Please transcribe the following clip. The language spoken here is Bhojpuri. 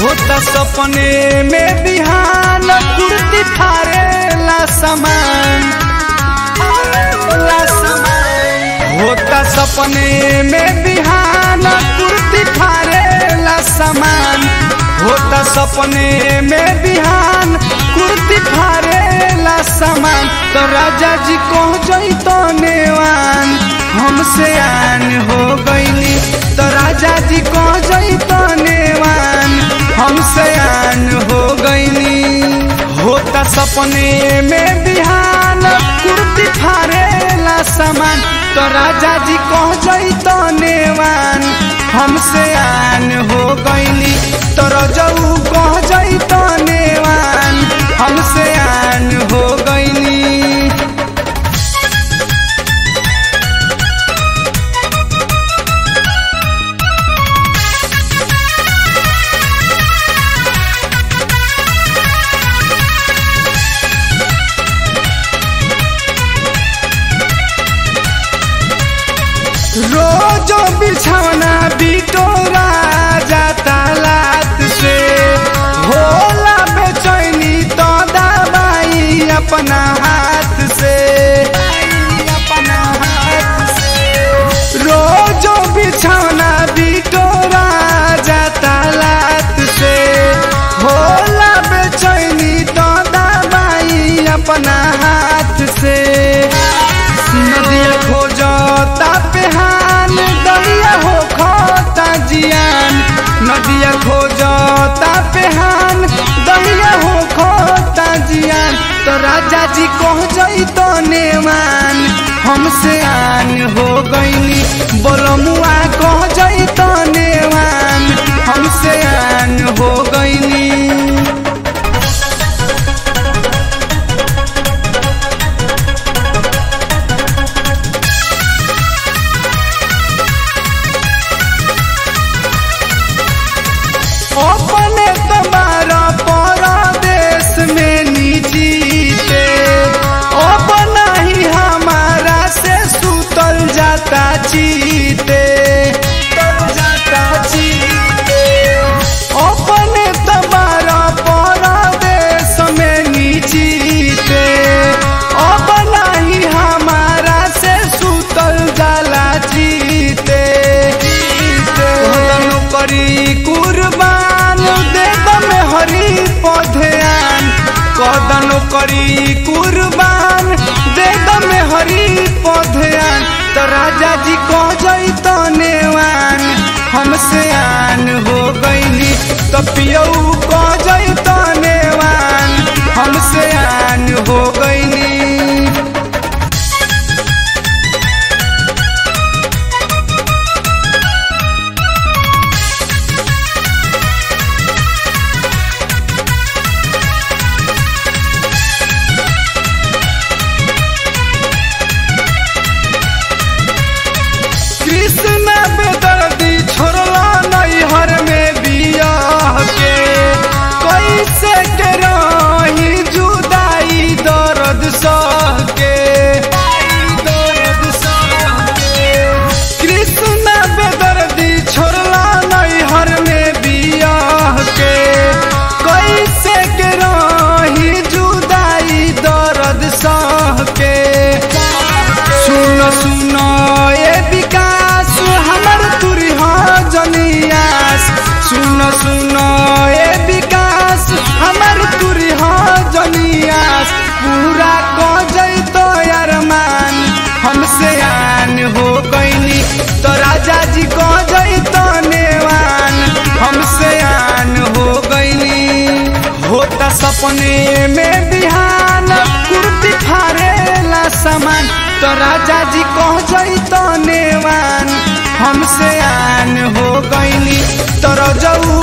होता सपने में बिहान कुर्ती फारेला समान होता सपने में बिहान कुर्ती फारेला समान होता सपने में बिहान कुर्ती फारेला समान तो राजा जी को जैतो नेवान हमसे आन हो गईली तो राजा जी को जैतो नेवान हमसे आन हो गईली होता सपने में बिहान कुर्ती फारेला समान तो राजा जी को जैतो नेवान हमसे आन हो गईली तो रजऊ को जैतो नेवान हमसे आन हो गईली। रोजो बिछौना बिटोरा जाता लात से होला बेचैनी तो दवाई अपना हाथ से रोजो बिछौना बिटोरा जाता लात से होला बेचैनी तो दवाई अपना हाथ से नदिया खोजता पेहान दरिया हो खोता जियान नदिया खोजता पेहान दरिया हो खोता जियान तो राजा जी को जैतो नेवान हमसे आन हो गईली बोलमुआ को जैतो नेवान हमसे आन हो गईली। अपने तुम्हारा परदेश में नीचीते अपना ही हमारा से सुतल जाता चीते अपने तुम्हारा परदेश में नीचीते अपना ही हमारा से सुतल जाला चीते करी कुर्बान दे दम हरी पौधयान कदन करी कुर्बान दे दम हरी पौधयान तो राजा जी को जैतो नेवान हमसे आन हो गईली तो पियऊ को जैतो नेवान हमसे आन हो गईली। कृष्ण बेदर्दी छोड़ला नैहर में बियाह के कैसे के रही जुदाई दर्द सह के कृष्ण बेदर्दी छोड़ला नैहर में बियाह के कैसे के रही जुदाई दर्द सह के सुनो सुनो ये विकास हमर तुरी जनियास सुनो सुनो ये विकास हमर तुरी जनियास पूरा को जैतो अरमान हमसे आन हो गईली तो राजा जी को जैतो नेवान हमसे आन हो गईली होता सपने में बिहान कुर्ती फारेला समान तो राजा जी को जैतो नेवान हमसे आन हो गईली तो रजऊ